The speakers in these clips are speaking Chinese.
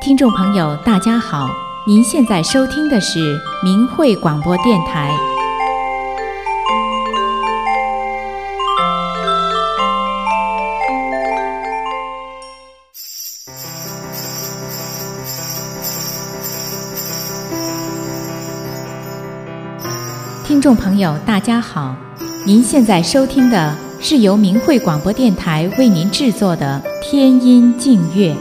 听众朋友大家好，您现在收听的是明慧广播电台。听众朋友大家好，您现在收听的是由明慧广播电台为您制作的天音静乐。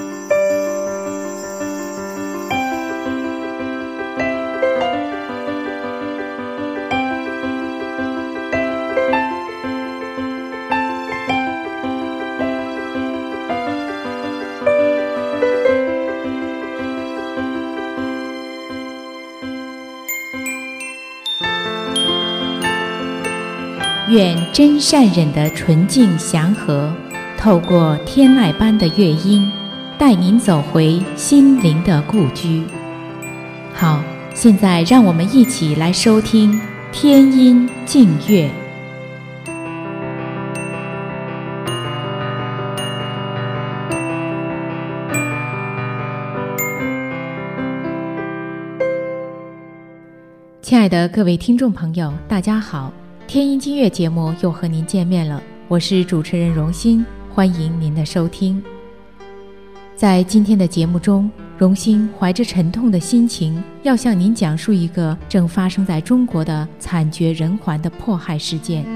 愿真善忍的纯净祥和，透过天籁般的乐音，带您走回心灵的故居。好，现在让我们一起来收听天音静乐。亲爱的各位听众朋友，大家好。天音静乐节目又和您见面了，我是主持人荣心，欢迎您的收听。在今天的节目中，荣心怀着沉痛的心情，要向您讲述一个正发生在中国的惨绝人寰的迫害事件。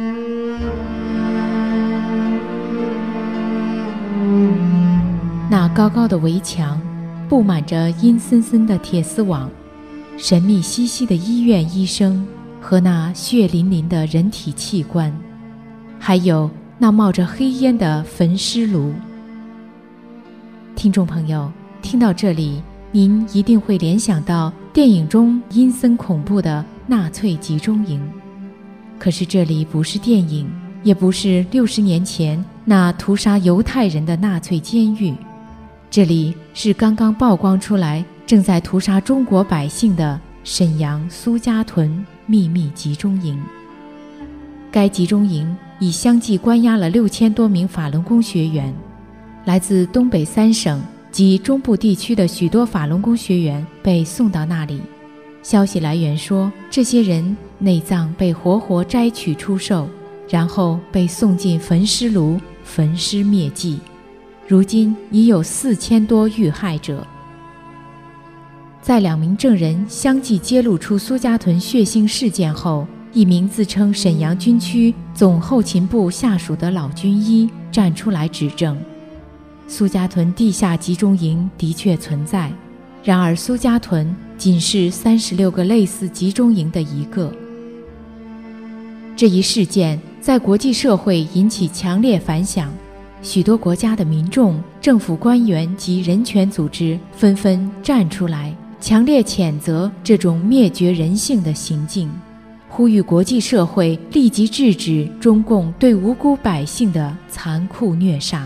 那高高的围墙，布满着阴森森的铁丝网，神秘兮兮的医院医生和那血淋淋的人体器官，还有那冒着黑烟的焚尸炉。听众朋友，听到这里，您一定会联想到电影中阴森恐怖的纳粹集中营。可是这里不是电影，也不是60年前那屠杀犹太人的纳粹监狱，这里是刚刚曝光出来正在屠杀中国百姓的沈阳苏家屯秘密集中营。该集中营已相继关押了6000多名法轮功学员，来自东北3省及中部地区的许多法轮功学员被送到那里。消息来源说，这些人内脏被活活摘取出售，然后被送进焚尸炉焚尸灭迹，如今已有4000多遇害者。在2名证人相继揭露出苏家屯血腥事件后，一名自称沈阳军区总后勤部下属的老军医站出来指证，苏家屯地下集中营的确存在，然而苏家屯仅是36个类似集中营的一个。这一事件在国际社会引起强烈反响，许多国家的民众、政府官员及人权组织纷纷站出来强烈谴责这种灭绝人性的行径，呼吁国际社会立即制止中共对无辜百姓的残酷虐杀。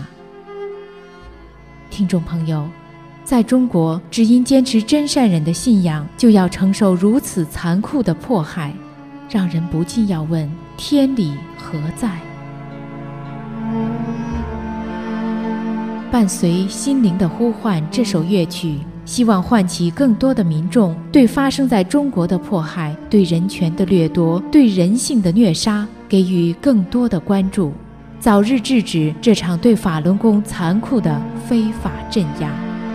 听众朋友，在中国，只因坚持真善忍的信仰，就要承受如此残酷的迫害，让人不禁要问：天理何在？伴随心灵的呼唤这首乐曲，希望唤起更多的民众对发生在中国的迫害、对人权的掠夺、对人性的虐杀给予更多的关注，早日制止这场对法轮功残酷的非法镇压。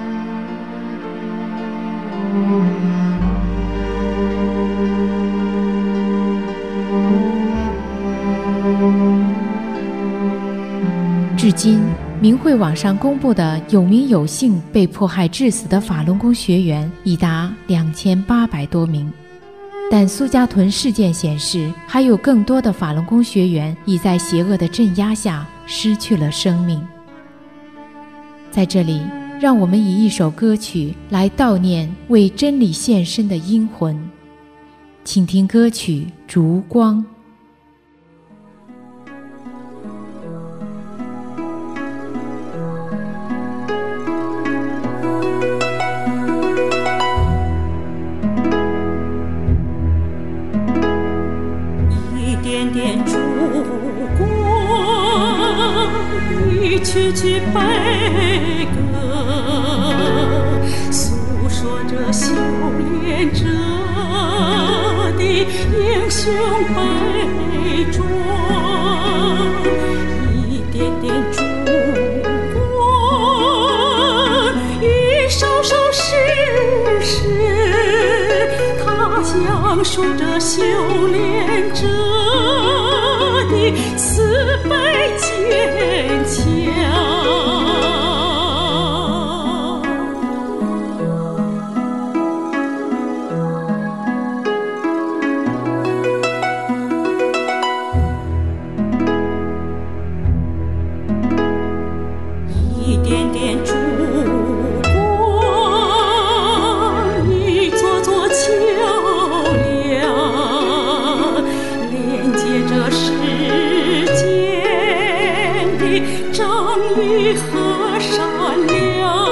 至今明慧网上公布的有名有姓被迫害致死的法轮功学员已达2800多名，但苏家屯事件显示，还有更多的法轮功学员已在邪恶的镇压下失去了生命。在这里，让我们以一首歌曲来悼念为真理献身的英魂，请听歌曲《烛光》。 曲曲悲歌， 说着修炼者的英雄悲壮，一点点烛光，一首首诗诗，它讲述着修炼者的慈悲坚强。一点点烛光，一座座桥梁，连接着世间的正义和善良。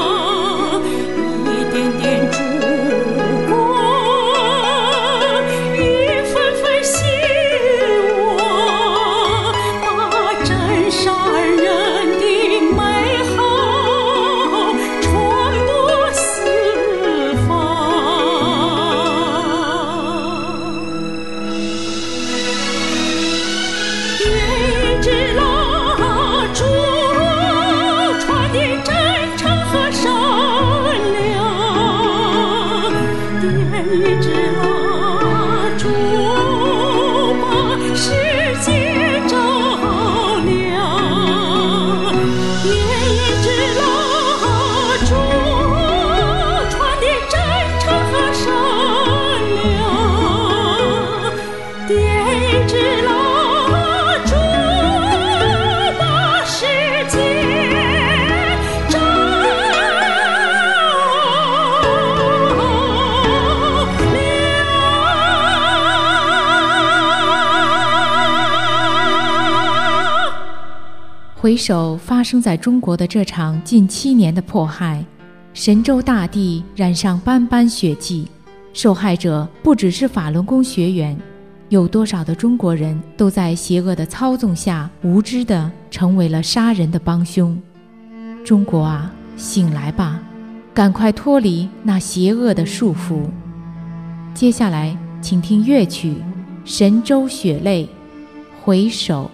一点点烛光，一份份希望，把真善人的美好传播四方。点一支蜡烛，传递真诚和善良。点一支蜡烛，把世界照亮。点一支蜡烛，传递真诚和善良。点一支蜡烛，把世界照亮。 回首发生在中国的这场近7年的迫害，神州大地染上斑斑血迹，受害者不只是法轮功学员，有多少的中国人都在邪恶的操纵下无知地成为了杀人的帮凶。中国啊，醒来吧，赶快脱离那邪恶的束缚。接下来请听乐曲《神州血泪》，回首。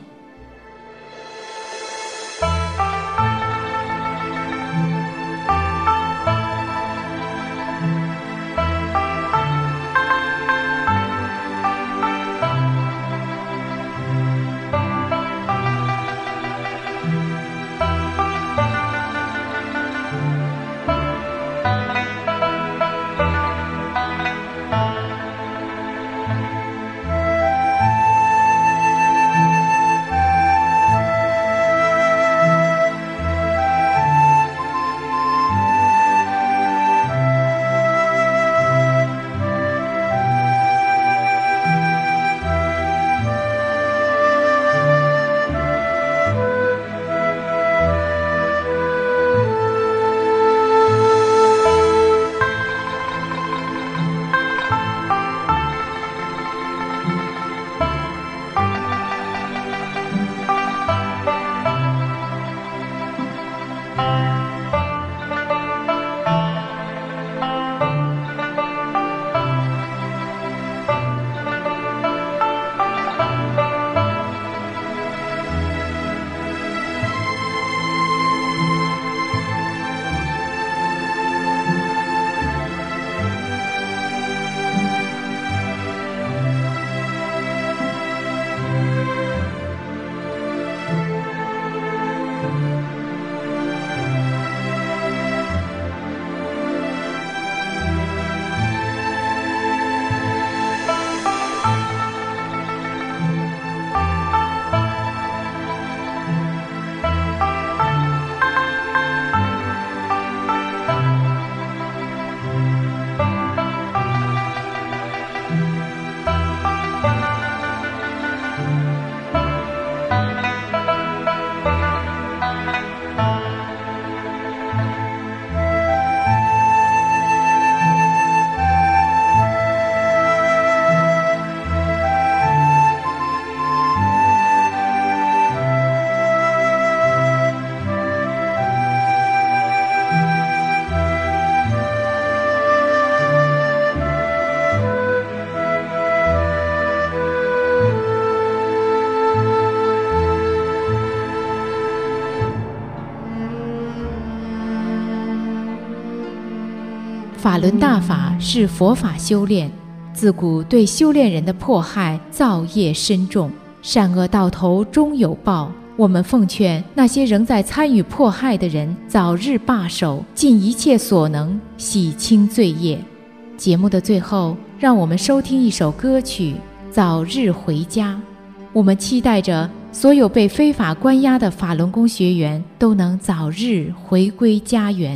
法轮大法是佛法修炼，自古对修炼人的迫害造业深重，善恶到头终有报。我们奉劝那些仍在参与迫害的人早日罢手，尽一切所能洗清罪业。节目的最后，让我们收听一首歌曲《早日回家》。我们期待着所有被非法关押的法轮功学员都能早日回归家园。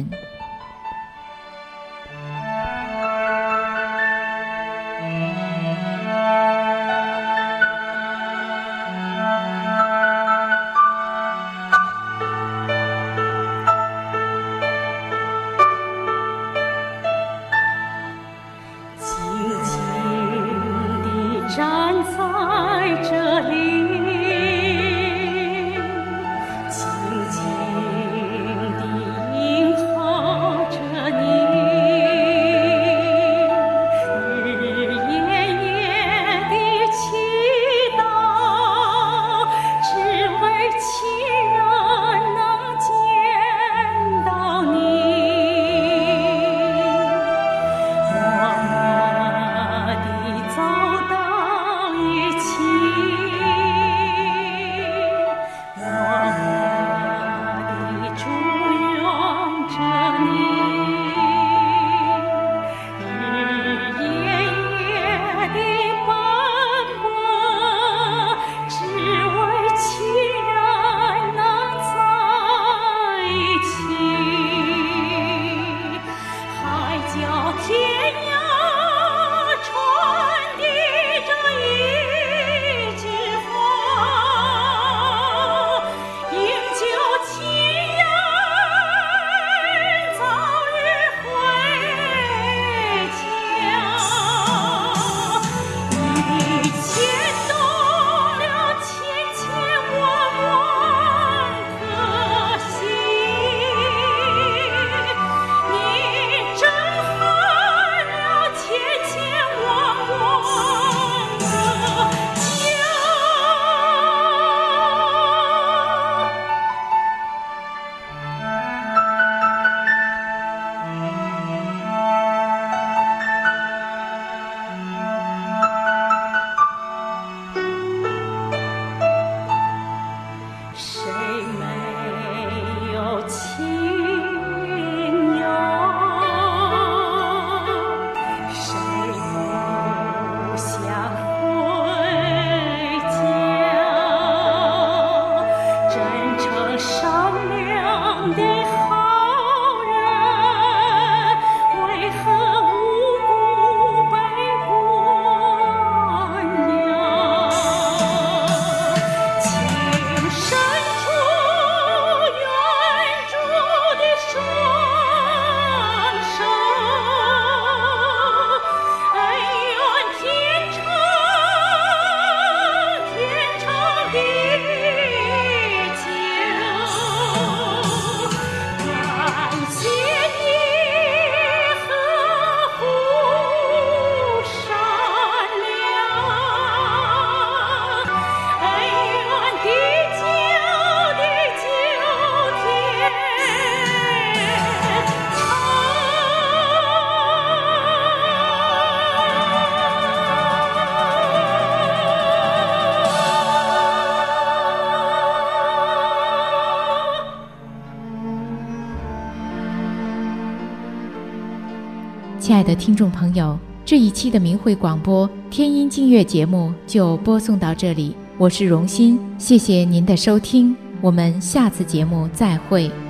站在这里，静静地迎候着你，日夜夜地祈祷，只为亲人能见到你。默默地走到一起，默默地祝愿着你，日夜夜地奔波，只为亲人能在一起，海角天涯传递着一句话，营救亲人早日回家。你牵动了千千万万颗心，你震撼了千千万万个家。谁没有亲友？谁不想回家？真诚善良的好人，为何无故被关押？情深处援助的双手，恩怨天长天长地久。感谢你呵护善良，恩怨地久地久天亲爱的听众朋友，这一期的明慧广播天音净月节目就播送到这里，我是荣心，谢谢您的收听，我们下次节目再会。